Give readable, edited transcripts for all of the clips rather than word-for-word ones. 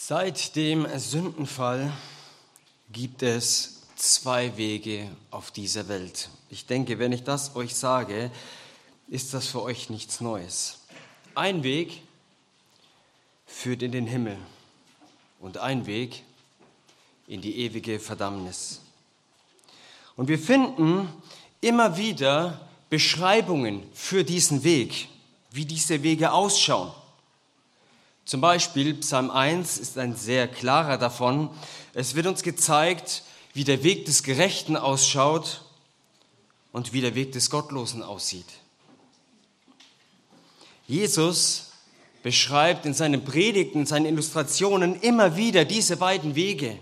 Seit dem Sündenfall gibt es zwei Wege auf dieser Welt. Ich denke, wenn ich das euch sage, ist das für euch nichts Neues. Ein Weg führt in den Himmel und ein Weg in die ewige Verdammnis. Und wir finden immer wieder Beschreibungen für diesen Weg, wie diese Wege ausschauen. Zum Beispiel Psalm 1 ist ein sehr klarer davon. Es wird uns gezeigt, wie der Weg des Gerechten ausschaut und wie der Weg des Gottlosen aussieht. Jesus beschreibt in seinen Predigten, in seinen Illustrationen immer wieder diese beiden Wege.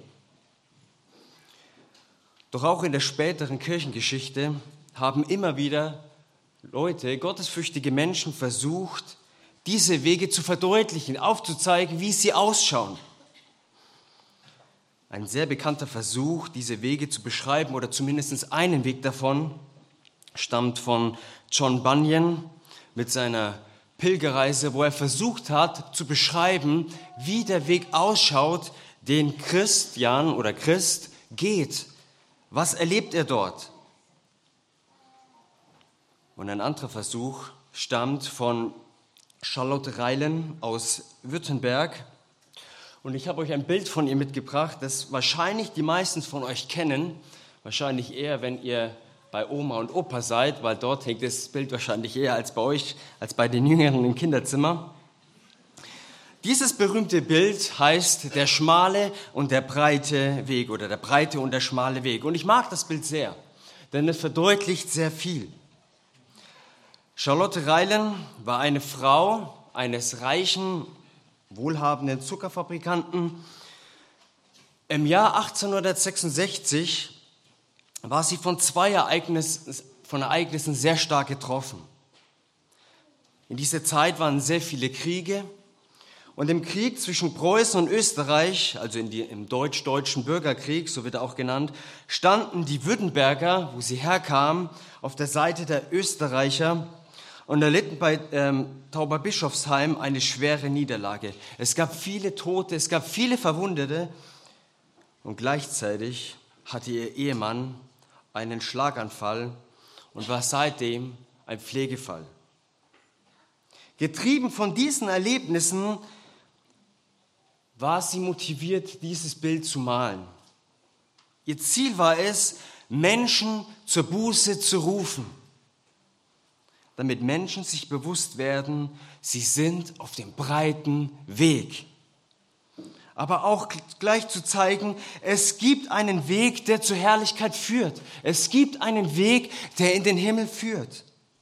Doch auch in der späteren Kirchengeschichte haben immer wieder Leute, gottesfürchtige Menschen versucht, diese Wege zu verdeutlichen, aufzuzeigen, wie sie ausschauen. Ein sehr bekannter Versuch, diese Wege zu beschreiben, oder zumindest einen Weg davon, stammt von John Bunyan mit seiner Pilgerreise, wo er versucht hat zu beschreiben, wie der Weg ausschaut, den Christian oder Christ geht. Was erlebt er dort? Und ein anderer Versuch stammt von Charlotte Reilen aus Württemberg. Und ich habe euch ein Bild von ihr mitgebracht, das wahrscheinlich die meisten von euch kennen. Wahrscheinlich eher, wenn ihr bei Oma und Opa seid, weil dort hängt das Bild wahrscheinlich eher als bei euch, als bei den Jüngeren im Kinderzimmer. Dieses berühmte Bild heißt der schmale und der breite Weg oder der breite und der schmale Weg. Und ich mag das Bild sehr, denn es verdeutlicht sehr viel. Charlotte Reilen war eine Frau eines reichen, wohlhabenden Zuckerfabrikanten. Im Jahr 1866 war sie von Ereignissen sehr stark getroffen. In dieser Zeit waren sehr viele Kriege. Und im Krieg zwischen Preußen und Österreich, also im deutsch-deutschen Bürgerkrieg, so wird er auch genannt, standen die Württemberger, wo sie herkamen, auf der Seite der Österreicher und erlitten bei Tauberbischofsheim eine schwere Niederlage. Es gab viele Tote, es gab viele Verwundete und gleichzeitig hatte ihr Ehemann einen Schlaganfall und war seitdem ein Pflegefall. Getrieben von diesen Erlebnissen war sie motiviert, dieses Bild zu malen. Ihr Ziel war es, Menschen zur Buße zu rufen, damit Menschen sich bewusst werden, sie sind auf dem breiten Weg. Aber auch gleich zu zeigen, es gibt einen Weg, der zur Herrlichkeit führt. Es gibt einen Weg, der in den Himmel führt.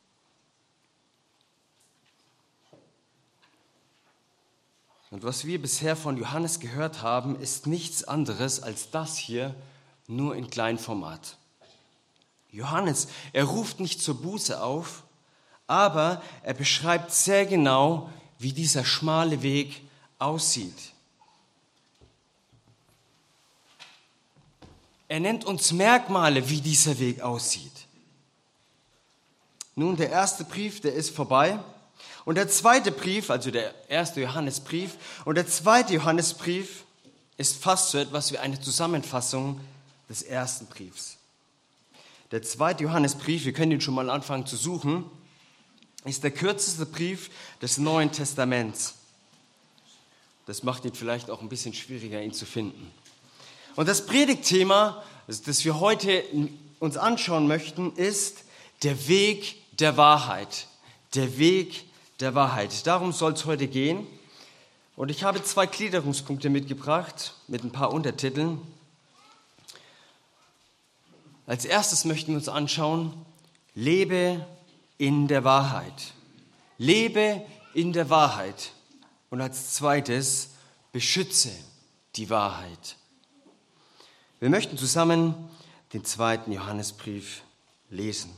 Und was wir bisher von Johannes gehört haben, ist nichts anderes als das hier, nur in Kleinformat. Johannes, er ruft nicht zur Buße auf, aber er beschreibt sehr genau, wie dieser schmale Weg aussieht. Er nennt uns Merkmale, wie dieser Weg aussieht. Nun, der erste Brief, der ist vorbei. Und der zweite Brief, also der erste Johannesbrief und der zweite Johannesbrief ist fast so etwas wie eine Zusammenfassung des ersten Briefs. Der zweite Johannesbrief, wir können ihn schon mal anfangen zu suchen, ist der kürzeste Brief des Neuen Testaments. Das macht ihn vielleicht auch ein bisschen schwieriger, ihn zu finden. Und das Predigtthema, das wir heute uns anschauen möchten, ist der Weg der Wahrheit. Der Weg der Wahrheit. Darum soll es heute gehen. Und ich habe 2 Gliederungspunkte mitgebracht mit ein paar Untertiteln. Als erstes möchten wir uns anschauen, lebe in der Wahrheit. Lebe in der Wahrheit. Und als zweites, beschütze die Wahrheit. Wir möchten zusammen den 2. Johannesbrief lesen.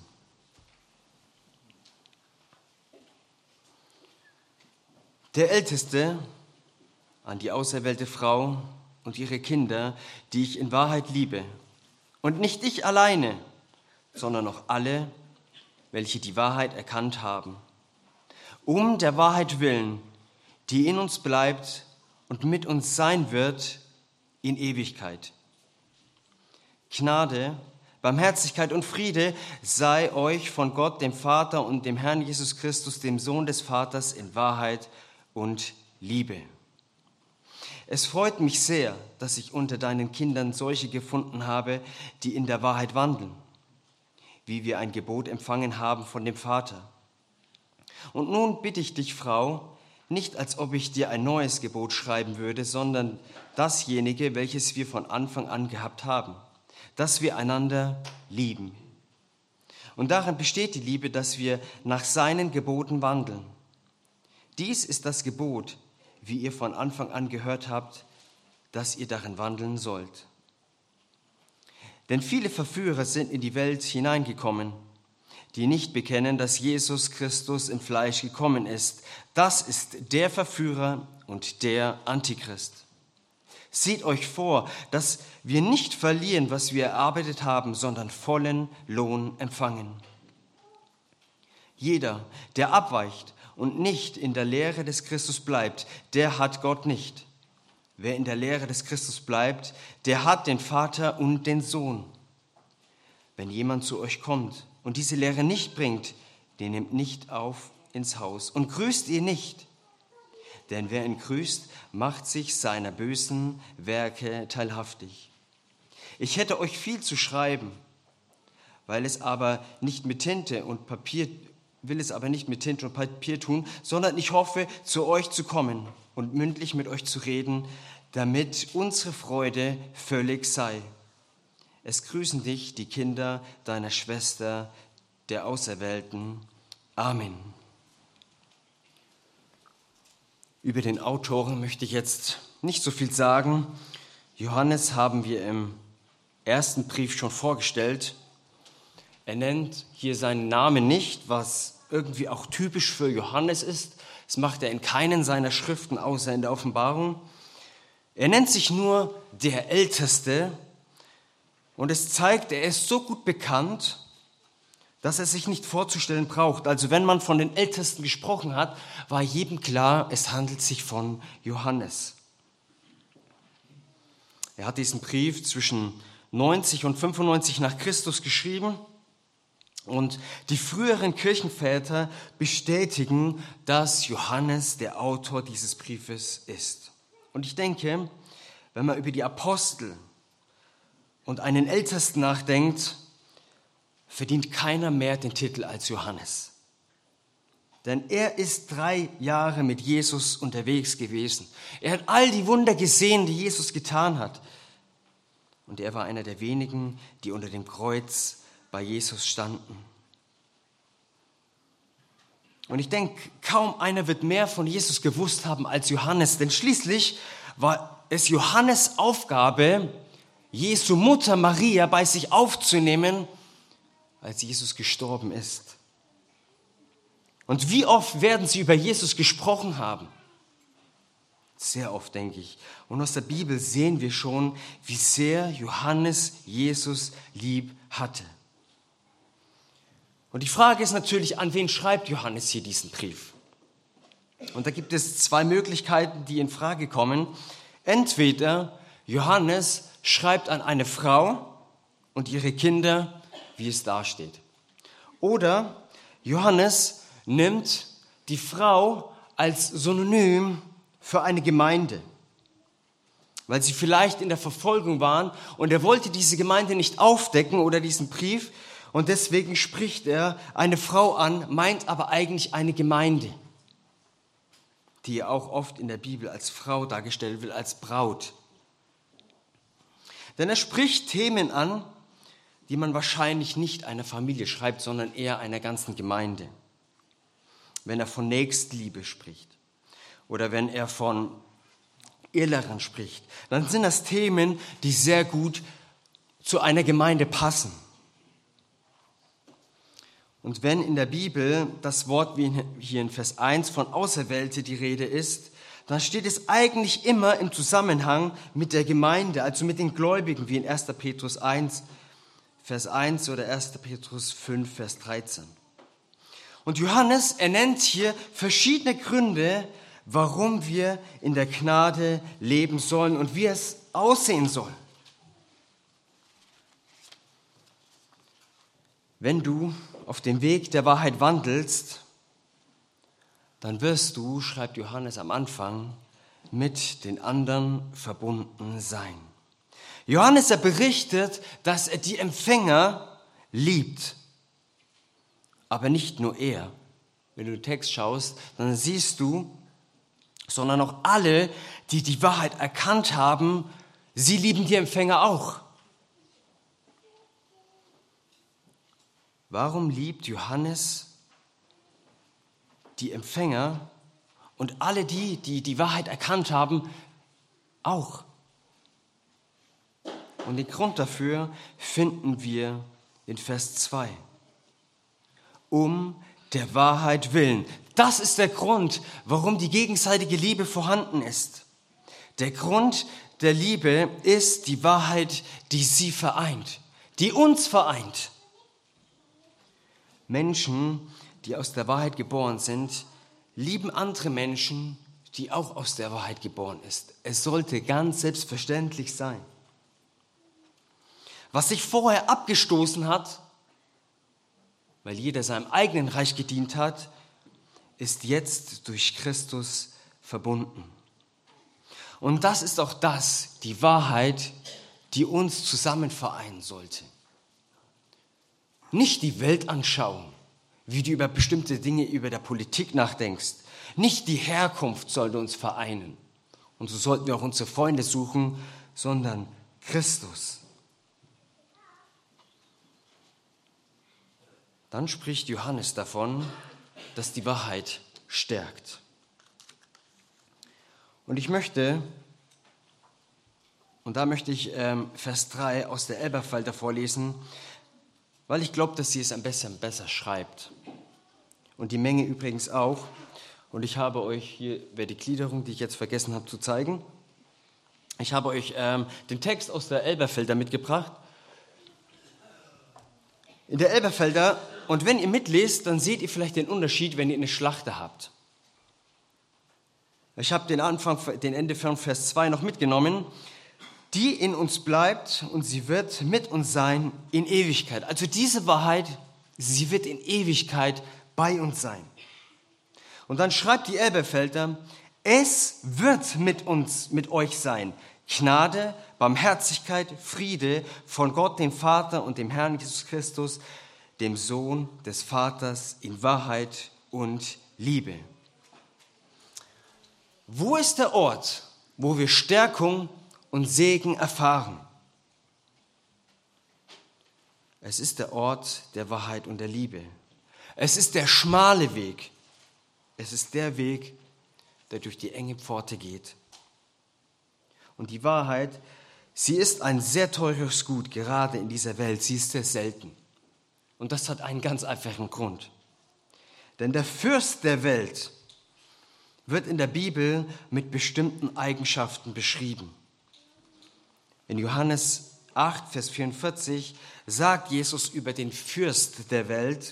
Der Älteste an die auserwählte Frau und ihre Kinder, die ich in Wahrheit liebe. Und nicht ich alleine, sondern auch alle, welche die Wahrheit erkannt haben. Um der Wahrheit willen, die in uns bleibt und mit uns sein wird in Ewigkeit. Gnade, Barmherzigkeit und Friede sei euch von Gott, dem Vater und dem Herrn Jesus Christus, dem Sohn des Vaters, in Wahrheit und Liebe. Es freut mich sehr, dass ich unter deinen Kindern solche gefunden habe, die in der Wahrheit wandeln, wie wir ein Gebot empfangen haben von dem Vater. Und nun bitte ich dich, Frau, nicht als ob ich dir ein neues Gebot schreiben würde, sondern dasjenige, welches wir von Anfang an gehabt haben, dass wir einander lieben. Und darin besteht die Liebe, dass wir nach seinen Geboten wandeln. Dies ist das Gebot, wie ihr von Anfang an gehört habt, dass ihr darin wandeln sollt. Denn viele Verführer sind in die Welt hineingekommen, die nicht bekennen, dass Jesus Christus im Fleisch gekommen ist. Das ist der Verführer und der Antichrist. Seht euch vor, dass wir nicht verlieren, was wir erarbeitet haben, sondern vollen Lohn empfangen. Jeder, der abweicht und nicht in der Lehre des Christus bleibt, der hat Gott nicht. Wer in der Lehre des Christus bleibt, der hat den Vater und den Sohn. Wenn jemand zu euch kommt und diese Lehre nicht bringt, den nehmt nicht auf ins Haus und grüßt ihr nicht. Denn wer ihn grüßt, macht sich seiner bösen Werke teilhaftig. Ich hätte euch viel zu schreiben, will es aber nicht mit Tinte und Papier tun, sondern ich hoffe, zu euch zu kommen und mündlich mit euch zu reden, damit unsere Freude völlig sei. Es grüßen dich die Kinder deiner Schwester, der Auserwählten. Amen. Über den Autoren möchte ich jetzt nicht so viel sagen. Johannes haben wir im ersten Brief schon vorgestellt. Er nennt hier seinen Namen nicht, was irgendwie auch typisch für Johannes ist. Das macht er in keinen seiner Schriften, außer in der Offenbarung. Er nennt sich nur der Älteste und es zeigt, er ist so gut bekannt, dass er sich nicht vorzustellen braucht. Also wenn man von den Ältesten gesprochen hat, war jedem klar, es handelt sich von Johannes. Er hat diesen Brief zwischen 90 und 95 nach Christus geschrieben und die früheren Kirchenväter bestätigen, dass Johannes der Autor dieses Briefes ist. Und ich denke, wenn man über die Apostel und einen Ältesten nachdenkt, verdient keiner mehr den Titel als Johannes. Denn er ist 3 Jahre mit Jesus unterwegs gewesen. Er hat all die Wunder gesehen, die Jesus getan hat. Und er war einer der wenigen, die unter dem Kreuz bei Jesus standen. Und ich denke, kaum einer wird mehr von Jesus gewusst haben als Johannes, denn schließlich war es Johannes' Aufgabe, Jesu Mutter Maria bei sich aufzunehmen, als Jesus gestorben ist. Und wie oft werden sie über Jesus gesprochen haben? Sehr oft, denke ich. Und aus der Bibel sehen wir schon, wie sehr Johannes Jesus lieb hatte. Und die Frage ist natürlich, an wen schreibt Johannes hier diesen Brief? Und da gibt es 2 Möglichkeiten, die in Frage kommen. Entweder Johannes schreibt an eine Frau und ihre Kinder, wie es da steht. Oder Johannes nimmt die Frau als Synonym für eine Gemeinde, weil sie vielleicht in der Verfolgung waren und er wollte diese Gemeinde nicht aufdecken oder diesen Brief und deswegen spricht er eine Frau an, meint aber eigentlich eine Gemeinde, die auch oft in der Bibel als Frau dargestellt wird, als Braut. Denn er spricht Themen an, die man wahrscheinlich nicht einer Familie schreibt, sondern eher einer ganzen Gemeinde. Wenn er von Nächstenliebe spricht oder wenn er von Irrlehrern spricht, dann sind das Themen, die sehr gut zu einer Gemeinde passen. Und wenn in der Bibel das Wort, wie hier in Vers 1, von Auserwählte die Rede ist, dann steht es eigentlich immer im Zusammenhang mit der Gemeinde, also mit den Gläubigen, wie in 1. Petrus 1, Vers 1 oder 1. Petrus 5, Vers 13. Und Johannes, er nennt hier verschiedene Gründe, warum wir in der Gnade leben sollen und wie es aussehen soll. Wenn du auf dem Weg der Wahrheit wandelst, dann wirst du, schreibt Johannes am Anfang, mit den anderen verbunden sein. Johannes, er berichtet, dass er die Empfänger liebt. Aber nicht nur er. Wenn du den Text schaust, dann siehst du, sondern auch alle, die die Wahrheit erkannt haben, sie lieben die Empfänger auch. Warum liebt Johannes die Empfänger und alle die, die die Wahrheit erkannt haben, auch? Und den Grund dafür finden wir in Vers 2. Um der Wahrheit willen. Das ist der Grund, warum die gegenseitige Liebe vorhanden ist. Der Grund der Liebe ist die Wahrheit, die sie vereint, die uns vereint. Menschen, die aus der Wahrheit geboren sind, lieben andere Menschen, die auch aus der Wahrheit geboren ist. Es sollte ganz selbstverständlich sein. Was sich vorher abgestoßen hat, weil jeder seinem eigenen Reich gedient hat, ist jetzt durch Christus verbunden. Und das ist auch die Wahrheit, die uns zusammen vereinen sollte. Nicht die Weltanschauung, wie du über bestimmte Dinge, über der Politik nachdenkst. Nicht die Herkunft sollte uns vereinen. Und so sollten wir auch unsere Freunde suchen, sondern Christus. Dann spricht Johannes davon, dass die Wahrheit stärkt. Und ich möchte, und da möchte ich Vers 3 aus der Elberfelder vorlesen, weil ich glaube, dass sie es ein bisschen besser schreibt. Und die Menge übrigens auch. Und ich habe euch hier, die Gliederung, die ich jetzt vergessen habe zu zeigen, ich habe euch den Text aus der Elberfelder mitgebracht. In der Elberfelder, und wenn ihr mitlest, dann seht ihr vielleicht den Unterschied, wenn ihr eine Schlachter habt. Ich habe den Ende von Vers 2 noch mitgenommen. Die in uns bleibt und sie wird mit uns sein in Ewigkeit. Also diese Wahrheit, sie wird in Ewigkeit bei uns sein. Und dann schreibt die Elberfelder, es wird mit euch sein. Gnade, Barmherzigkeit, Friede von Gott, dem Vater und dem Herrn Jesus Christus, dem Sohn des Vaters in Wahrheit und Liebe. Wo ist der Ort, wo wir Stärkung und Segen erfahren? Es ist der Ort der Wahrheit und der Liebe. Es ist der schmale Weg. Es ist der Weg, der durch die enge Pforte geht. Und die Wahrheit, sie ist ein sehr teures Gut, gerade in dieser Welt. Sie ist sehr selten. Und das hat einen ganz einfachen Grund. Denn der Fürst der Welt wird in der Bibel mit bestimmten Eigenschaften beschrieben. In Johannes 8, Vers 44 sagt Jesus über den Fürst der Welt,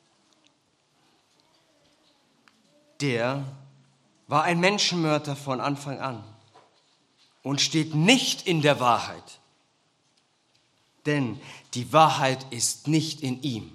der war ein Menschenmörder von Anfang an und steht nicht in der Wahrheit, denn die Wahrheit ist nicht in ihm.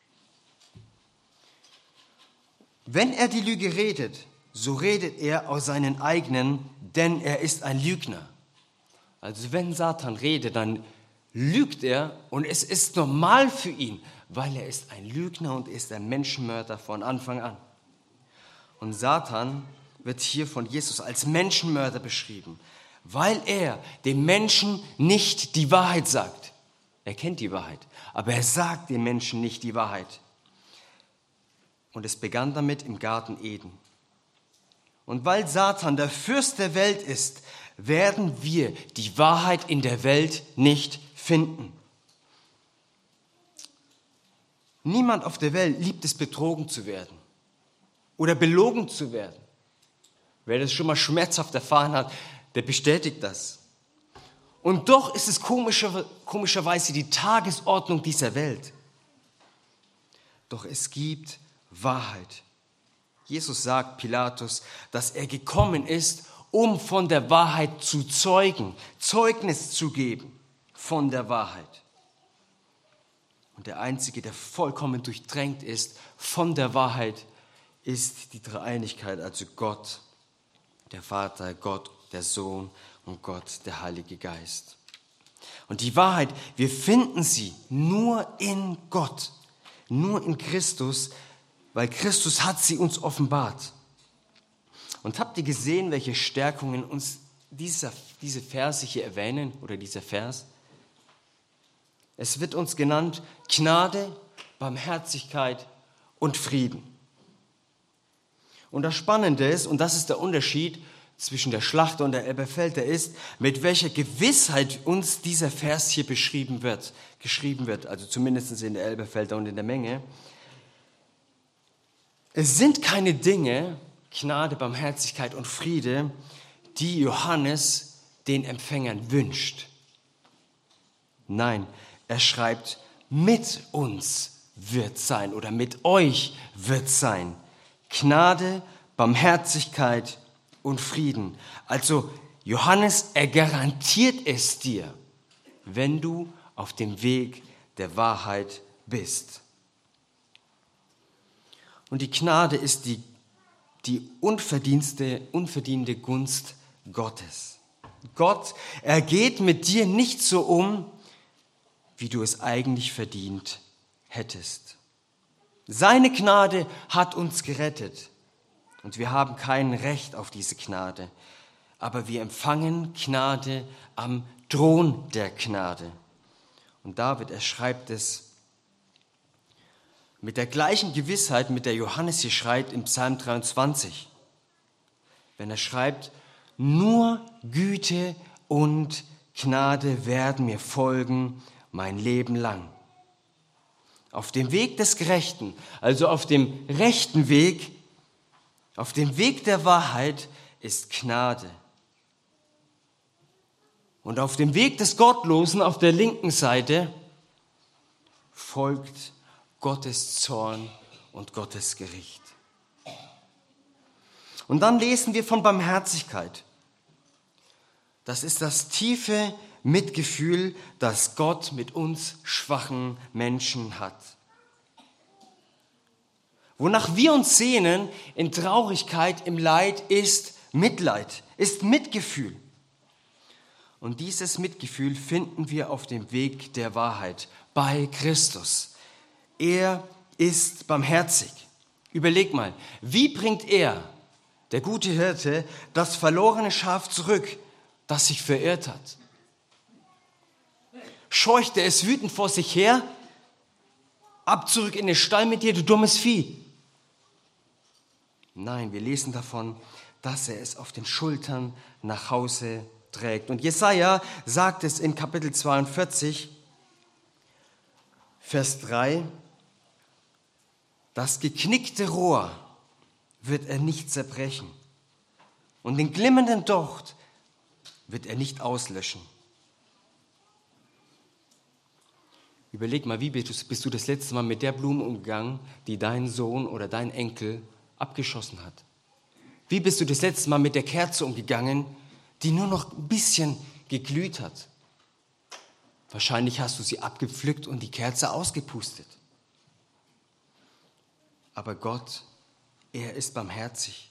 Wenn er die Lüge redet, so redet er aus seinen eigenen, denn er ist ein Lügner. Also wenn Satan redet, dann lügt er und es ist normal für ihn, weil er ist ein Lügner und ist ein Menschenmörder von Anfang an. Und Satan wird hier von Jesus als Menschenmörder beschrieben, weil er dem Menschen nicht die Wahrheit sagt. Er kennt die Wahrheit, aber er sagt den Menschen nicht die Wahrheit. Und es begann damit im Garten Eden. Und weil Satan der Fürst der Welt ist, werden wir die Wahrheit in der Welt nicht finden. Niemand auf der Welt liebt es, betrogen zu werden oder belogen zu werden. Wer das schon mal schmerzhaft erfahren hat, der bestätigt das. Und doch ist es komischerweise die Tagesordnung dieser Welt. Doch es gibt Wahrheit. Jesus sagt Pilatus, dass er gekommen ist, um von der Wahrheit zu zeugen, Zeugnis zu geben von der Wahrheit. Und der Einzige, der vollkommen durchdrängt ist von der Wahrheit, ist die Dreieinigkeit, also Gott, der Vater, Gott, der Sohn und Gott, der Heilige Geist. Und die Wahrheit, wir finden sie nur in Gott, nur in Christus, weil Christus hat sie uns offenbart. Und habt ihr gesehen, welche Stärkungen uns diese Verse hier erwähnen, oder dieser Vers? Es wird uns genannt Gnade, Barmherzigkeit und Frieden. Und das Spannende ist, und das ist der Unterschied zwischen der Schlachter und der Elberfelder, ist, mit welcher Gewissheit uns dieser Vers hier geschrieben wird, also zumindest in der Elberfelder und in der Menge. Es sind keine Dinge, Gnade, Barmherzigkeit und Friede, die Johannes den Empfängern wünscht. Nein, er schreibt, mit uns wird sein oder mit euch wird sein. Gnade, Barmherzigkeit und Frieden. Also Johannes, er garantiert es dir, wenn du auf dem Weg der Wahrheit bist. Und die Gnade ist die unverdiente Gunst Gottes. Gott, er geht mit dir nicht so um, wie du es eigentlich verdient hättest. Seine Gnade hat uns gerettet und wir haben kein Recht auf diese Gnade, aber wir empfangen Gnade am Thron der Gnade. Und David, er schreibt es mit der gleichen Gewissheit, mit der Johannes hier schreibt im Psalm 23, wenn er schreibt, nur Güte und Gnade werden mir folgen mein Leben lang. Auf dem Weg des Gerechten, also auf dem rechten Weg, auf dem Weg der Wahrheit ist Gnade. Und auf dem Weg des Gottlosen, auf der linken Seite, folgt Gottes Zorn und Gottes Gericht. Und dann lesen wir von Barmherzigkeit. Das ist das tiefe Mitgefühl, das Gott mit uns schwachen Menschen hat. Wonach wir uns sehnen in Traurigkeit, im Leid, ist Mitleid, ist Mitgefühl. Und dieses Mitgefühl finden wir auf dem Weg der Wahrheit bei Christus. Er ist barmherzig. Überleg mal, wie bringt er, der gute Hirte, das verlorene Schaf zurück, das sich verirrt hat? Scheucht er es wütend vor sich her? Ab zurück in den Stall mit dir, du dummes Vieh. Nein, wir lesen davon, dass er es auf den Schultern nach Hause trägt. Und Jesaja sagt es in Kapitel 42, Vers 3, das geknickte Rohr wird er nicht zerbrechen und den glimmenden Docht wird er nicht auslöschen. Überleg mal, wie bist du das letzte Mal mit der Blume umgegangen, die dein Sohn oder dein Enkel abgeschossen hat? Wie bist du das letzte Mal mit der Kerze umgegangen, die nur noch ein bisschen geglüht hat? Wahrscheinlich hast du sie abgepflückt und die Kerze ausgepustet. Aber Gott, er ist barmherzig.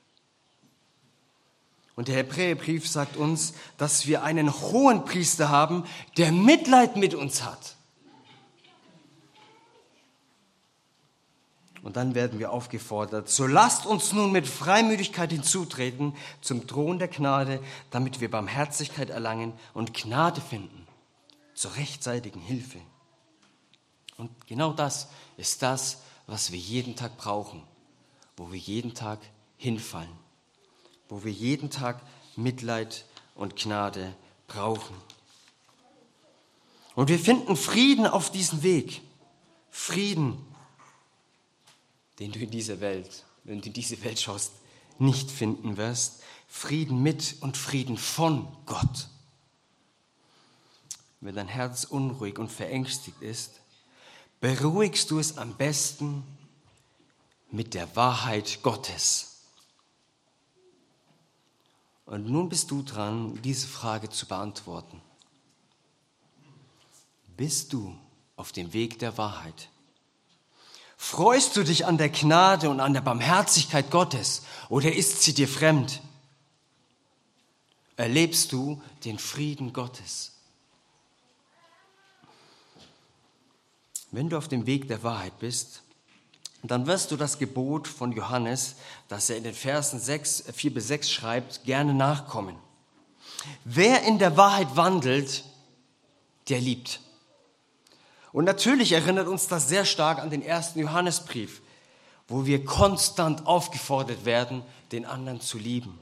Und der Hebräerbrief sagt uns, dass wir einen hohen Priester haben, der Mitleid mit uns hat. Und dann werden wir aufgefordert, so lasst uns nun mit Freimütigkeit hinzutreten zum Thron der Gnade, damit wir Barmherzigkeit erlangen und Gnade finden zur rechtzeitigen Hilfe. Und genau das ist das, was wir jeden Tag brauchen, wo wir jeden Tag hinfallen, wo wir jeden Tag Mitleid und Gnade brauchen. Und wir finden Frieden auf diesem Weg. Frieden, den du in dieser Welt, wenn du in diese Welt schaust, nicht finden wirst. Frieden mit und Frieden von Gott. Wenn dein Herz unruhig und verängstigt ist, beruhigst du es am besten mit der Wahrheit Gottes. Und nun bist du dran, diese Frage zu beantworten. Bist du auf dem Weg der Wahrheit? Freust du dich an der Gnade und an der Barmherzigkeit Gottes oder ist sie dir fremd? Erlebst du den Frieden Gottes? Wenn du auf dem Weg der Wahrheit bist, dann wirst du das Gebot von Johannes, das er in den Versen 4-6 schreibt, gerne nachkommen. Wer in der Wahrheit wandelt, der liebt. Und natürlich erinnert uns das sehr stark an den ersten Johannesbrief, wo wir konstant aufgefordert werden, den anderen zu lieben.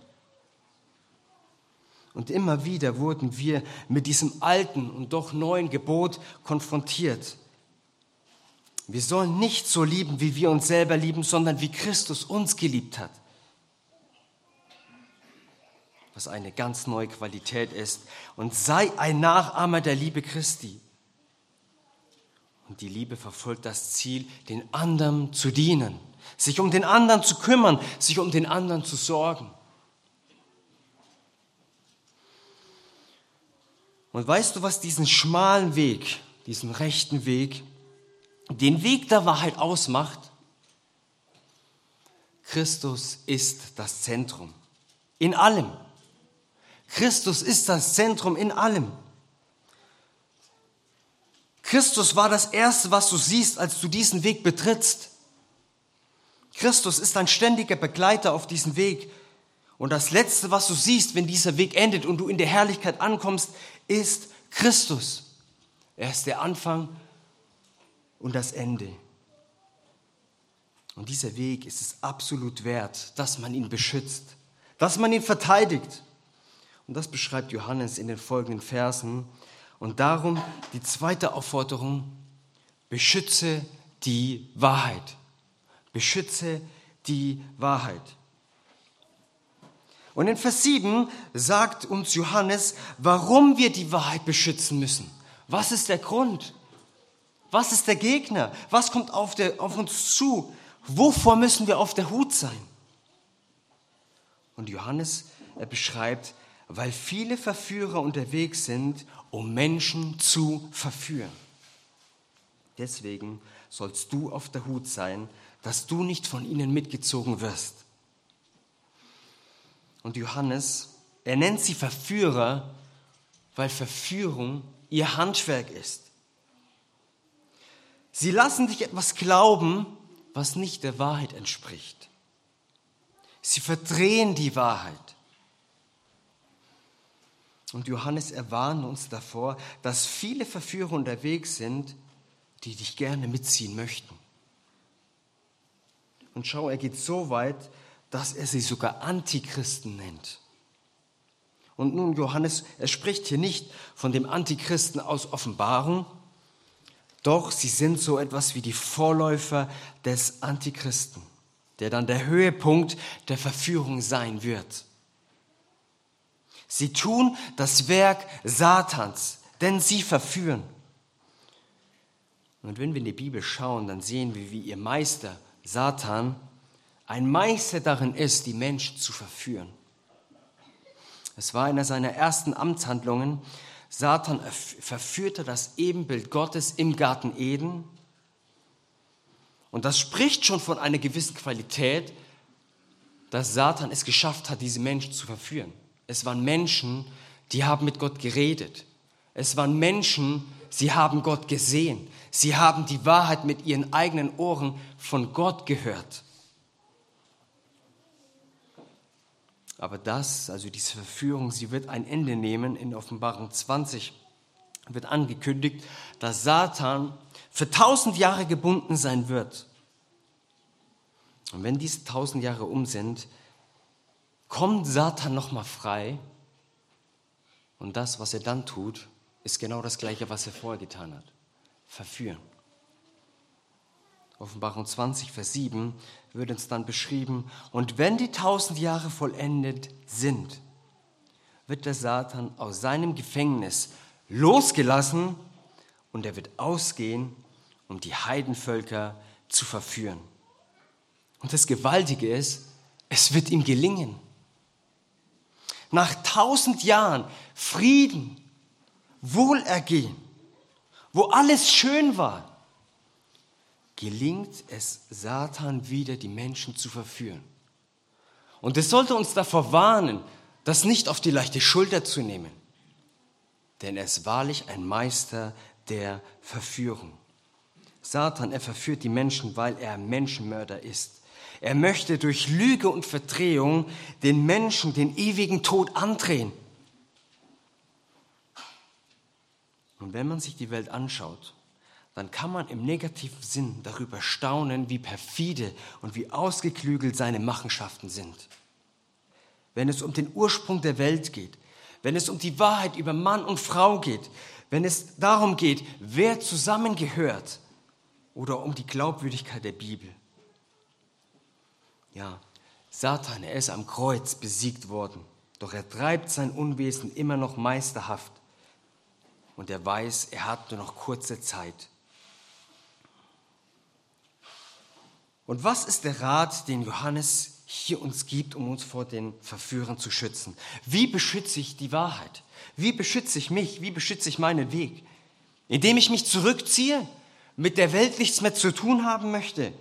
Und immer wieder wurden wir mit diesem alten und doch neuen Gebot konfrontiert. Wir sollen nicht so lieben, wie wir uns selber lieben, sondern wie Christus uns geliebt hat. Was eine ganz neue Qualität ist. Und sei ein Nachahmer der Liebe Christi. Und die Liebe verfolgt das Ziel, den anderen zu dienen, sich um den anderen zu kümmern, sich um den anderen zu sorgen. Und weißt du, was diesen schmalen Weg, diesen rechten Weg, den Weg der Wahrheit ausmacht? Christus ist das Zentrum. In allem. Christus ist das Zentrum in allem. Christus war das Erste, was du siehst, als du diesen Weg betrittst. Christus ist ein ständiger Begleiter auf diesem Weg. Und das Letzte, was du siehst, wenn dieser Weg endet und du in der Herrlichkeit ankommst, ist Christus. Er ist der Anfang und das Ende. Und dieser Weg ist es absolut wert, dass man ihn beschützt, dass man ihn verteidigt. Und das beschreibt Johannes in den folgenden Versen. Und darum die zweite Aufforderung: beschütze die Wahrheit. Beschütze die Wahrheit. Und in Vers 7 sagt uns Johannes, warum wir die Wahrheit beschützen müssen. Was ist der Grund? Was ist der Gegner? Was kommt auf uns zu? Wovor müssen wir auf der Hut sein? Und Johannes, er beschreibt, weil viele Verführer unterwegs sind, um Menschen zu verführen. Deswegen sollst du auf der Hut sein, dass du nicht von ihnen mitgezogen wirst. Und Johannes, er nennt sie Verführer, weil Verführung ihr Handwerk ist. Sie lassen dich etwas glauben, was nicht der Wahrheit entspricht. Sie verdrehen die Wahrheit. Und Johannes, er warnt uns davor, dass viele Verführer unterwegs sind, die dich gerne mitziehen möchten. Und schau, er geht so weit, dass er sie sogar Antichristen nennt. Und nun, Johannes, er spricht hier nicht von dem Antichristen aus Offenbarung, doch sie sind so etwas wie die Vorläufer des Antichristen, der dann der Höhepunkt der Verführung sein wird. Sie tun das Werk Satans, denn sie verführen. Und wenn wir in die Bibel schauen, dann sehen wir, wie ihr Meister Satan ein Meister darin ist, die Menschen zu verführen. Es war einer seiner ersten Amtshandlungen. Satan verführte das Ebenbild Gottes im Garten Eden. Und das spricht schon von einer gewissen Qualität, dass Satan es geschafft hat, diese Menschen zu verführen. Es waren Menschen, die haben mit Gott geredet. Es waren Menschen, sie haben Gott gesehen. Sie haben die Wahrheit mit ihren eigenen Ohren von Gott gehört. Aber also diese Verführung, sie wird ein Ende nehmen. In Offenbarung 20 wird angekündigt, dass Satan für 1000 Jahre gebunden sein wird. Und wenn diese 1000 Jahre um sind, kommt Satan nochmal frei. Und das, was er dann tut, ist genau das Gleiche, was er vorher getan hat. Verführen. Offenbarung 20, Vers 7 wird uns dann beschrieben: Und wenn die 1000 Jahre vollendet sind, wird der Satan aus seinem Gefängnis losgelassen und er wird ausgehen, um die Heidenvölker zu verführen. Und das Gewaltige ist, es wird ihm gelingen. Nach 1000 Jahren Frieden, Wohlergehen, wo alles schön war, gelingt es Satan wieder, die Menschen zu verführen. Und es sollte uns davor warnen, das nicht auf die leichte Schulter zu nehmen. Denn er ist wahrlich ein Meister der Verführung. Satan, er verführt die Menschen, weil er ein Menschenmörder ist. Er möchte durch Lüge und Verdrehung den Menschen den ewigen Tod andrehen. Und wenn man sich die Welt anschaut, dann kann man im negativen Sinn darüber staunen, wie perfide und wie ausgeklügelt seine Machenschaften sind. Wenn es um den Ursprung der Welt geht, wenn es um die Wahrheit über Mann und Frau geht, wenn es darum geht, wer zusammengehört oder um die Glaubwürdigkeit der Bibel. Ja, Satan, er ist am Kreuz besiegt worden, doch er treibt sein Unwesen immer noch meisterhaft und er weiß, er hat nur noch kurze Zeit. Und was ist der Rat, den Johannes hier uns gibt, um uns vor den Verführern zu schützen? Wie beschütze ich die Wahrheit? Wie beschütze ich mich? Wie beschütze ich meinen Weg? Indem ich mich zurückziehe, mit der Welt nichts mehr zu tun haben möchte?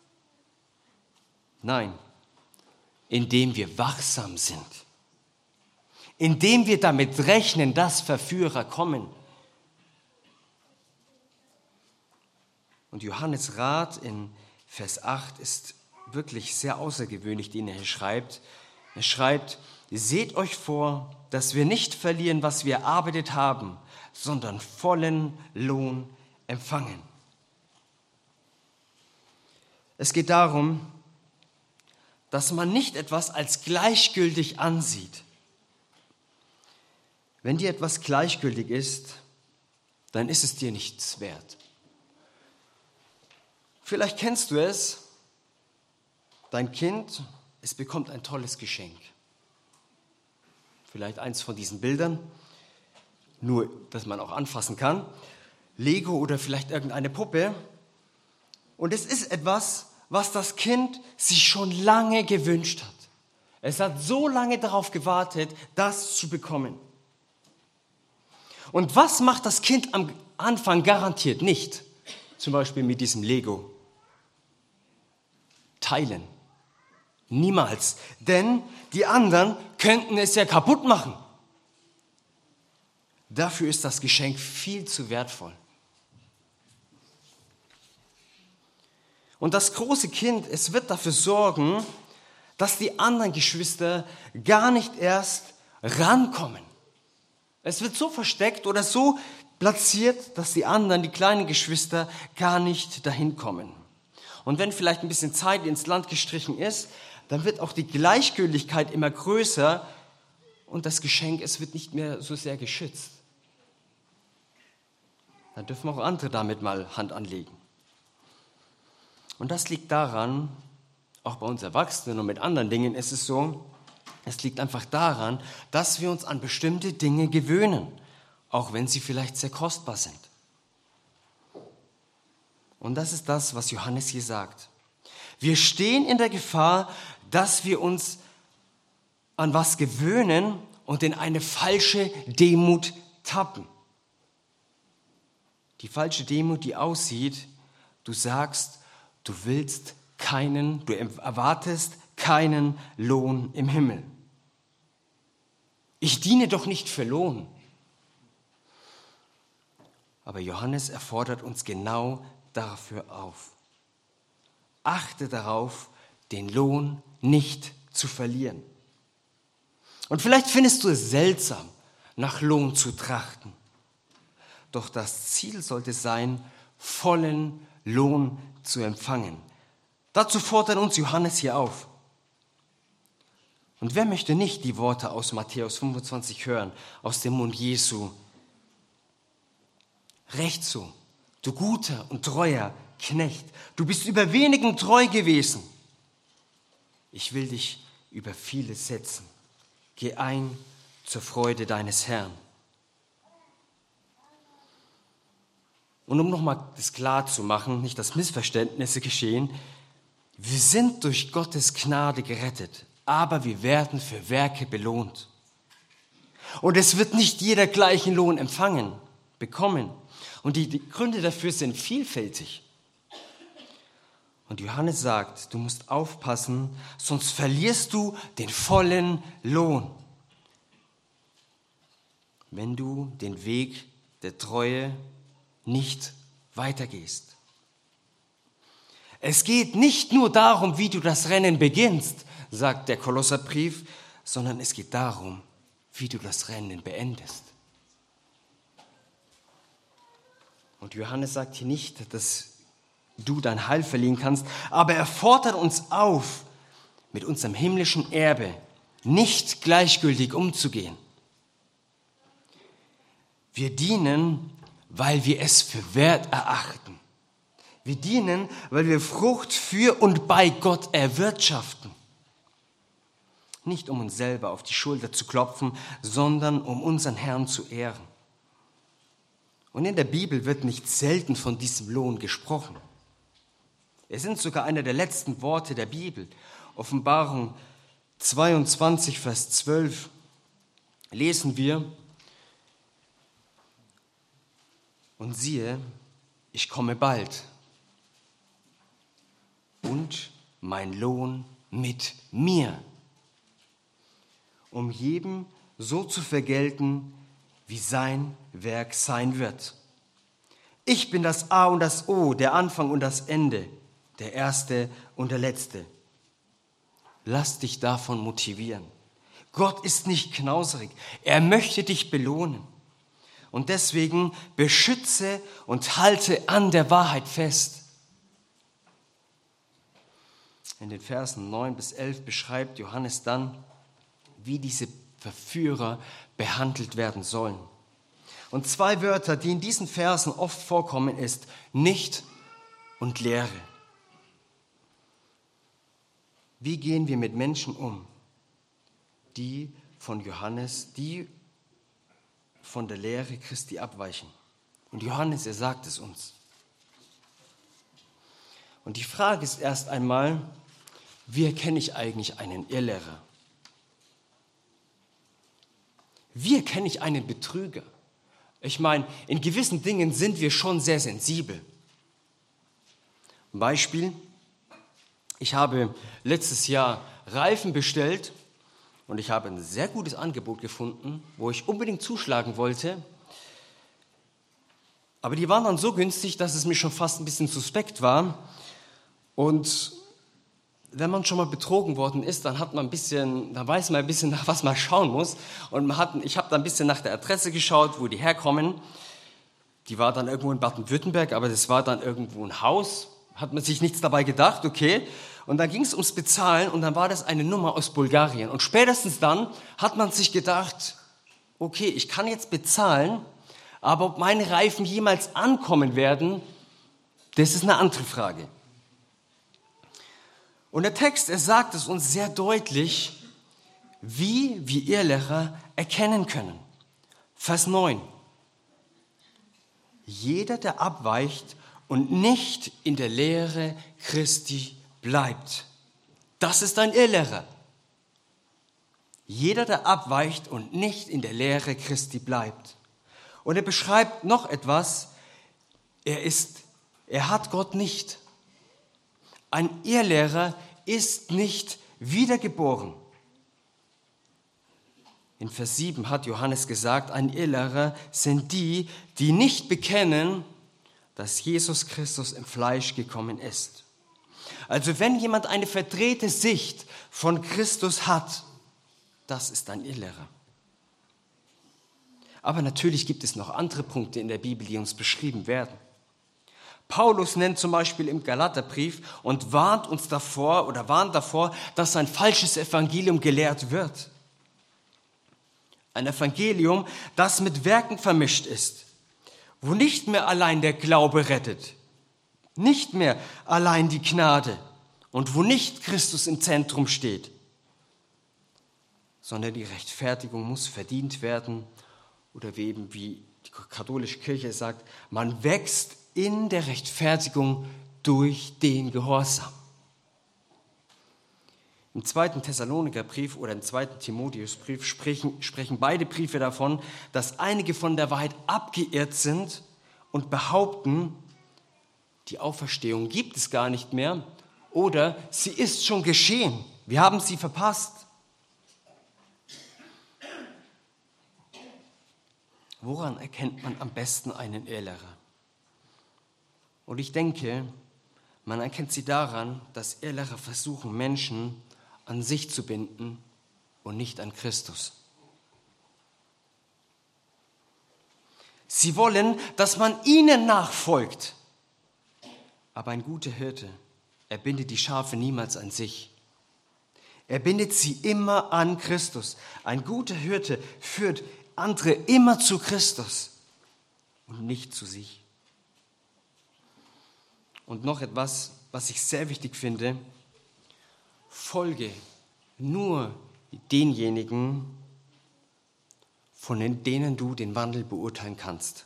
Nein, indem wir wachsam sind. Indem wir damit rechnen, dass Verführer kommen. Und Johannes Rat in Vers 8 ist wirklich sehr außergewöhnlich, den er hier schreibt. Er schreibt, seht euch vor, dass wir nicht verlieren, was wir erarbeitet haben, sondern vollen Lohn empfangen. Es geht darum, dass man nicht etwas als gleichgültig ansieht. Wenn dir etwas gleichgültig ist, dann ist es dir nichts wert. Vielleicht kennst du es, dein Kind, es bekommt ein tolles Geschenk. Vielleicht eins von diesen Bildern, nur dass man auch anfassen kann. Lego oder vielleicht irgendeine Puppe. Und es ist etwas, was das Kind sich schon lange gewünscht hat. Es hat so lange darauf gewartet, das zu bekommen. Und was macht das Kind am Anfang garantiert nicht? Zum Beispiel mit diesem Lego. Teilen. Niemals. Denn die anderen könnten es ja kaputt machen. Dafür ist das Geschenk viel zu wertvoll. Und das große Kind, es wird dafür sorgen, dass die anderen Geschwister gar nicht erst rankommen. Es wird so versteckt oder so platziert, dass die anderen, die kleinen Geschwister, gar nicht dahin kommen. Und wenn vielleicht ein bisschen Zeit ins Land gestrichen ist, dann wird auch die Gleichgültigkeit immer größer und das Geschenk, es wird nicht mehr so sehr geschützt. Dann dürfen auch andere damit mal Hand anlegen. Und das liegt daran, auch bei uns Erwachsenen und mit anderen Dingen ist es so, es liegt einfach daran, dass wir uns an bestimmte Dinge gewöhnen, auch wenn sie vielleicht sehr kostbar sind. Und das ist das, was Johannes hier sagt. Wir stehen in der Gefahr, dass wir uns an was gewöhnen und in eine falsche Demut tappen. Die falsche Demut, die aussieht, du sagst, du erwartest keinen Lohn im Himmel. Ich diene doch nicht für Lohn. Aber Johannes erfordert uns genau dafür auf. Achte darauf, den Lohn nicht zu verlieren. Und vielleicht findest du es seltsam, nach Lohn zu trachten. Doch das Ziel sollte sein, vollen Lohn zu empfangen. Dazu fordert uns Johannes hier auf. Und wer möchte nicht die Worte aus Matthäus 25 hören, aus dem Mund Jesu? Recht so, du guter und treuer Knecht, du bist über wenigen treu gewesen. Ich will dich über vieles setzen. Geh ein zur Freude deines Herrn. Und um nochmal das klar zu machen, nicht dass Missverständnisse geschehen, Wir sind durch Gottes Gnade gerettet, aber wir werden für Werke belohnt. Und es wird nicht jeder gleichen Lohn bekommen. Und die Gründe dafür sind vielfältig. Und Johannes sagt, du musst aufpassen, sonst verlierst du den vollen Lohn, wenn du den Weg der Treue nicht weitergehst. Es geht nicht nur darum, wie du das Rennen beginnst, sagt der Kolosserbrief, sondern es geht darum, wie du das Rennen beendest. Und Johannes sagt hier nicht, dass du dein Heil verlieren kannst, aber er fordert uns auf, mit unserem himmlischen Erbe nicht gleichgültig umzugehen. Wir dienen, weil wir es für wert erachten. Wir dienen, weil wir Frucht für und bei Gott erwirtschaften. Nicht um uns selber auf die Schulter zu klopfen, sondern um unseren Herrn zu ehren. Und in der Bibel wird nicht selten von diesem Lohn gesprochen. Es sind sogar einer der letzten Worte der Bibel. Offenbarung 22, Vers 12 lesen wir: Und siehe, ich komme bald und mein Lohn mit mir, um jedem so zu vergelten, wie sein Werk sein wird. Ich bin das A und das O, der Anfang und das Ende, der Erste und der Letzte. Lass dich davon motivieren. Gott ist nicht knauserig. Er möchte dich belohnen. Und deswegen beschütze und halte an der Wahrheit fest. In den Versen 9 bis 11 beschreibt Johannes dann, wie diese Verführer behandelt werden sollen. Und 2 Wörter, die in diesen Versen oft vorkommen, ist nicht und Lehre. Wie gehen wir mit Menschen um, die von Johannes, die von der Lehre Christi abweichen? Und Johannes, er sagt es uns. Und die Frage ist erst einmal, wie erkenne ich eigentlich einen Irrlehrer? Wie erkenne ich einen Betrüger? Ich meine, in gewissen Dingen sind wir schon sehr sensibel. Beispiel: Ich habe letztes Jahr Reifen bestellt und ich habe ein sehr gutes Angebot gefunden, wo ich unbedingt zuschlagen wollte. Aber die waren dann so günstig, dass es mir schon fast ein bisschen suspekt war. Und wenn man schon mal betrogen worden ist, dann weiß man ein bisschen, nach was man schauen muss. Und ich habe dann ein bisschen nach der Adresse geschaut, wo die herkommen. Die war dann irgendwo in Baden-Württemberg, aber das war dann irgendwo ein Haus. Hat man sich nichts dabei gedacht, okay. Und dann ging es ums Bezahlen und dann war das eine Nummer aus Bulgarien. Und spätestens dann hat man sich gedacht, okay, ich kann jetzt bezahlen, aber ob meine Reifen jemals ankommen werden, das ist eine andere Frage. Und der Text, er sagt es uns sehr deutlich, wie wir Irrlehrer erkennen können. Vers 9. Jeder, der abweicht und nicht in der Lehre Christi bleibt, das ist ein Irrlehrer. Jeder, der abweicht und nicht in der Lehre Christi bleibt. Und er beschreibt noch etwas, er hat Gott nicht. Ein Irrlehrer ist nicht wiedergeboren. In Vers 7 hat Johannes gesagt, ein Irrlehrer sind die, die nicht bekennen, dass Jesus Christus im Fleisch gekommen ist. Also wenn jemand eine verdrehte Sicht von Christus hat, das ist ein Irrlehrer. Aber natürlich gibt es noch andere Punkte in der Bibel, die uns beschrieben werden. Paulus nennt zum Beispiel im Galaterbrief und warnt davor, dass ein falsches Evangelium gelehrt wird. Ein Evangelium, das mit Werken vermischt ist, wo nicht mehr allein der Glaube rettet, nicht mehr allein die Gnade und wo nicht Christus im Zentrum steht, sondern die Rechtfertigung muss verdient werden oder wie die katholische Kirche sagt, man wächst in der Rechtfertigung durch den Gehorsam. Im 2. Thessalonikerbrief oder im 2. Timotheusbrief sprechen beide Briefe davon, dass einige von der Wahrheit abgeirrt sind und behaupten, die Auferstehung gibt es gar nicht mehr oder sie ist schon geschehen. Wir haben sie verpasst. Woran erkennt man am besten einen Irrlehrer? Und ich denke, man erkennt sie daran, dass Irrlehrer versuchen, Menschen an sich zu binden und nicht an Christus. Sie wollen, dass man ihnen nachfolgt. Aber ein guter Hirte, er bindet die Schafe niemals an sich. Er bindet sie immer an Christus. Ein guter Hirte führt andere immer zu Christus und nicht zu sich. Und noch etwas, was ich sehr wichtig finde: Folge nur denjenigen, von denen du den Wandel beurteilen kannst.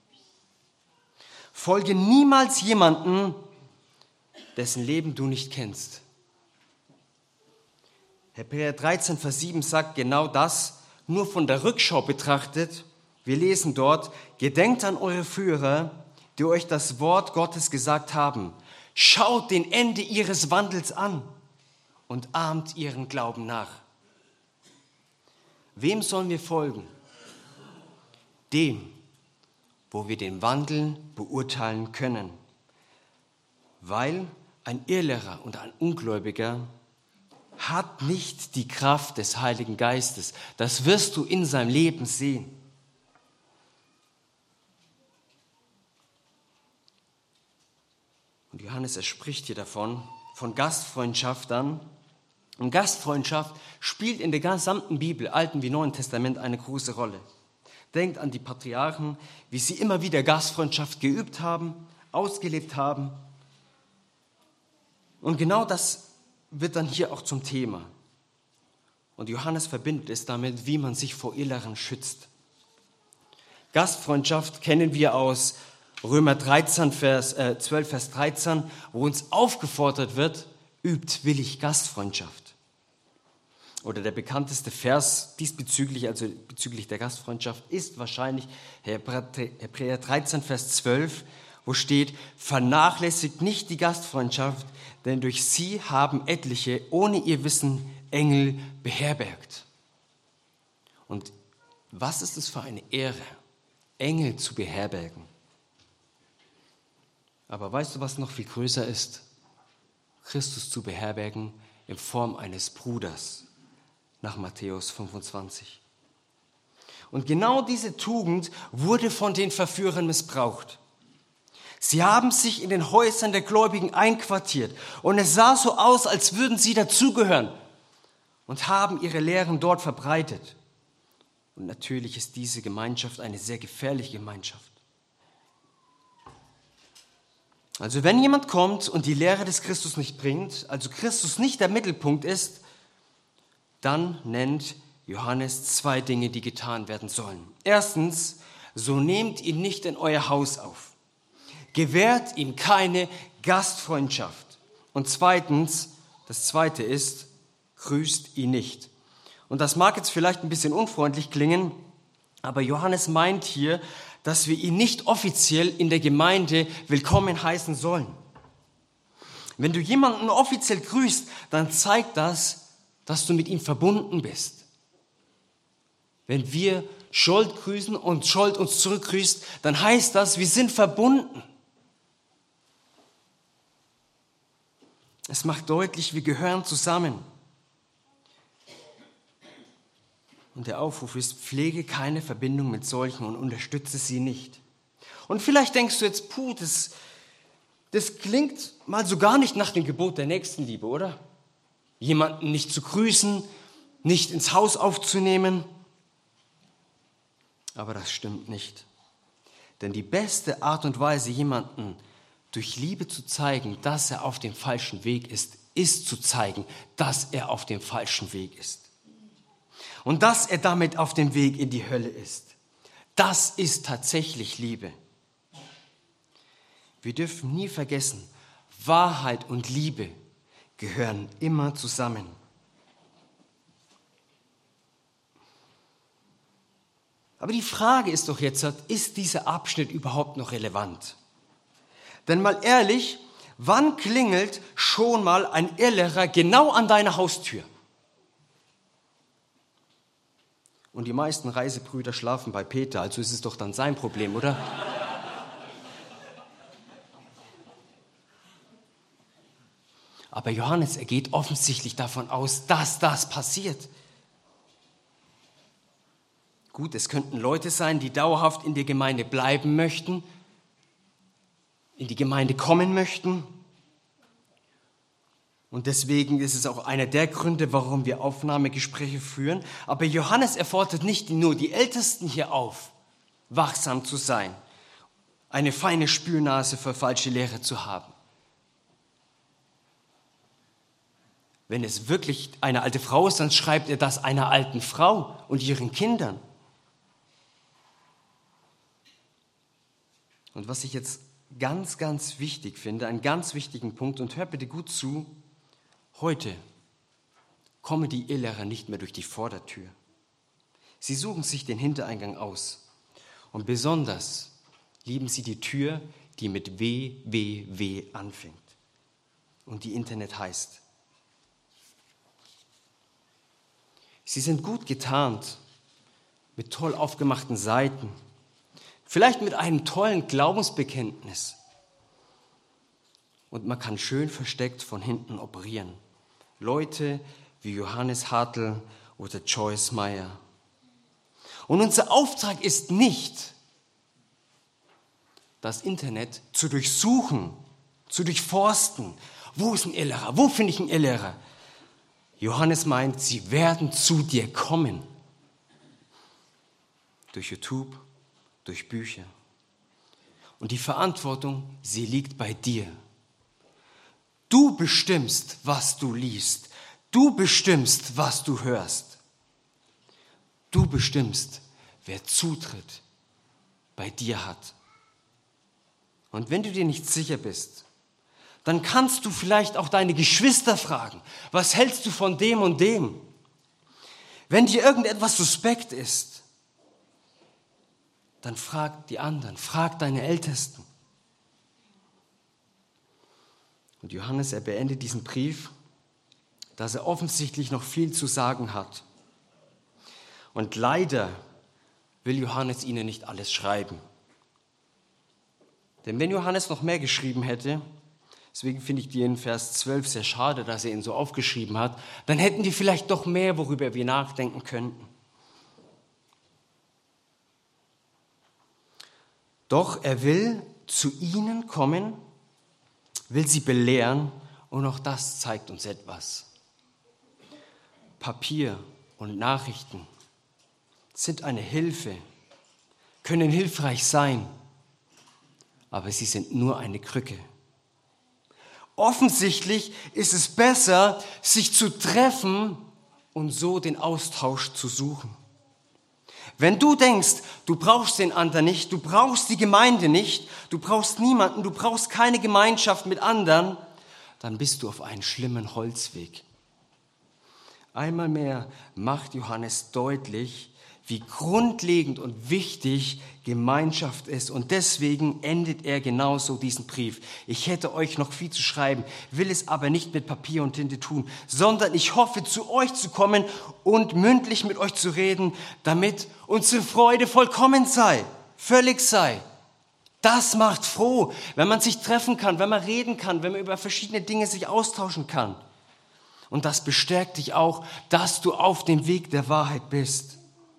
Folge niemals jemanden, dessen Leben du nicht kennst. Hebräer 13, Vers 7 sagt genau das, nur von der Rückschau betrachtet. Wir lesen dort: Gedenkt an eure Führer, die euch das Wort Gottes gesagt haben. Schaut den Ende ihres Wandels an und ahmt ihren Glauben nach. Wem sollen wir folgen? Dem, wo wir den Wandel beurteilen können. Weil ein Irrlehrer und ein Ungläubiger hat nicht die Kraft des Heiligen Geistes. Das wirst du in seinem Leben sehen. Und Johannes, er spricht hier davon, von Gastfreundschaft dann. Und Gastfreundschaft spielt in der gesamten Bibel, Alten wie Neuen Testament, eine große Rolle. Denkt an die Patriarchen, wie sie immer wieder Gastfreundschaft geübt haben, ausgelebt haben. Und genau das wird dann hier auch zum Thema. Und Johannes verbindet es damit, wie man sich vor Irrlehrern schützt. Gastfreundschaft kennen wir aus Römer 13, 12, Vers 13, wo uns aufgefordert wird, übt willig Gastfreundschaft. Oder der bekannteste Vers diesbezüglich, also bezüglich der Gastfreundschaft, ist wahrscheinlich Hebräer 13, Vers 12, wo steht: Vernachlässigt nicht die Gastfreundschaft, denn durch sie haben etliche ohne ihr Wissen Engel beherbergt. Und was ist es für eine Ehre, Engel zu beherbergen? Aber weißt du, was noch viel größer ist? Christus zu beherbergen in Form eines Bruders, nach Matthäus 25. Und genau diese Tugend wurde von den Verführern missbraucht. Sie haben sich in den Häusern der Gläubigen einquartiert und es sah so aus, als würden sie dazugehören und haben ihre Lehren dort verbreitet. Und natürlich ist diese Gemeinschaft eine sehr gefährliche Gemeinschaft. Also wenn jemand kommt und die Lehre des Christus nicht bringt, also Christus nicht der Mittelpunkt ist, dann nennt Johannes 2 Dinge, die getan werden sollen. Erstens, so nehmt ihn nicht in euer Haus auf. Gewährt ihm keine Gastfreundschaft. Und zweitens, das zweite ist, grüßt ihn nicht. Und das mag jetzt vielleicht ein bisschen unfreundlich klingen, aber Johannes meint hier, dass wir ihn nicht offiziell in der Gemeinde willkommen heißen sollen. Wenn du jemanden offiziell grüßt, dann zeigt das, dass du mit ihm verbunden bist. Wenn wir Scholt grüßen und Scholt uns zurückgrüßt, dann heißt das, wir sind verbunden. Es macht deutlich, wir gehören zusammen. Und der Aufruf ist: Pflege keine Verbindung mit solchen und unterstütze sie nicht. Und vielleicht denkst du jetzt, das klingt mal so gar nicht nach dem Gebot der Nächstenliebe, oder? Jemanden nicht zu grüßen, nicht ins Haus aufzunehmen. Aber das stimmt nicht. Denn die beste Art und Weise, jemanden durch Liebe zu zeigen, dass er auf dem falschen Weg ist, ist zu zeigen, dass er auf dem falschen Weg ist. Und dass er damit auf dem Weg in die Hölle ist. Das ist tatsächlich Liebe. Wir dürfen nie vergessen, Wahrheit und Liebe gehören immer zusammen. Aber die Frage ist doch jetzt, ist dieser Abschnitt überhaupt noch relevant? Denn mal ehrlich, wann klingelt schon mal ein Irrlehrer genau an deiner Haustür? Und die meisten Reisebrüder schlafen bei Peter, also ist es doch dann sein Problem, oder? Aber Johannes, er geht offensichtlich davon aus, dass das passiert. Gut, es könnten Leute sein, die dauerhaft in der Gemeinde bleiben möchten, in die Gemeinde kommen möchten. Und deswegen ist es auch einer der Gründe, warum wir Aufnahmegespräche führen. Aber Johannes erfordert nicht nur die Ältesten hier auf, wachsam zu sein, eine feine Spürnase für falsche Lehre zu haben. Wenn es wirklich eine alte Frau ist, dann schreibt er das einer alten Frau und ihren Kindern. Und was ich jetzt ganz, ganz wichtig finde, einen ganz wichtigen Punkt, und hört bitte gut zu, heute kommen die Irrlehrer nicht mehr durch die Vordertür. Sie suchen sich den Hintereingang aus. Und besonders lieben sie die Tür, die mit www anfängt und die Internet heißt. Sie sind gut getarnt, mit toll aufgemachten Seiten, vielleicht mit einem tollen Glaubensbekenntnis. Und man kann schön versteckt von hinten operieren. Leute wie Johannes Hartl oder Joyce Meyer. Und unser Auftrag ist nicht, das Internet zu durchsuchen, zu durchforsten. Wo ist ein Irrlehrer? Wo finde ich einen Irrlehrer? Johannes meint, sie werden zu dir kommen. Durch YouTube, durch Bücher. Und die Verantwortung, sie liegt bei dir. Du bestimmst, was du liest. Du bestimmst, was du hörst. Du bestimmst, wer Zutritt bei dir hat. Und wenn du dir nicht sicher bist, dann kannst du vielleicht auch deine Geschwister fragen, was hältst du von dem und dem? Wenn dir irgendetwas suspekt ist, dann frag die anderen, frag deine Ältesten. Und Johannes, er beendet diesen Brief, dass er offensichtlich noch viel zu sagen hat. Und leider will Johannes ihnen nicht alles schreiben. Denn wenn Johannes noch mehr geschrieben hätte, deswegen finde ich die in Vers 12 sehr schade, dass er ihn so aufgeschrieben hat, dann hätten die vielleicht doch mehr, worüber wir nachdenken könnten. Doch er will zu ihnen kommen, will sie belehren und auch das zeigt uns etwas. Papier und Nachrichten sind eine Hilfe, können hilfreich sein, aber sie sind nur eine Krücke. Offensichtlich ist es besser, sich zu treffen und so den Austausch zu suchen. Wenn du denkst, du brauchst den anderen nicht, du brauchst die Gemeinde nicht, du brauchst niemanden, du brauchst keine Gemeinschaft mit anderen, dann bist du auf einem schlimmen Holzweg. Einmal mehr macht Johannes deutlich, wie grundlegend und wichtig Gemeinschaft ist. Und deswegen endet er genauso diesen Brief. Ich hätte euch noch viel zu schreiben, will es aber nicht mit Papier und Tinte tun, sondern ich hoffe, zu euch zu kommen und mündlich mit euch zu reden, damit unsere Freude vollkommen sei, völlig sei. Das macht froh, wenn man sich treffen kann, wenn man reden kann, wenn man über verschiedene Dinge sich austauschen kann. Und das bestärkt dich auch, dass du auf dem Weg der Wahrheit bist.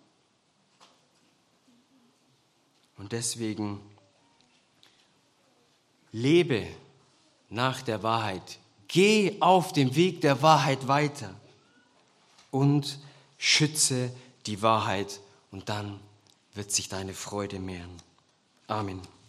Und deswegen lebe nach der Wahrheit. Geh auf dem Weg der Wahrheit weiter und schütze die Wahrheit und dann wird sich deine Freude mehren. Amen.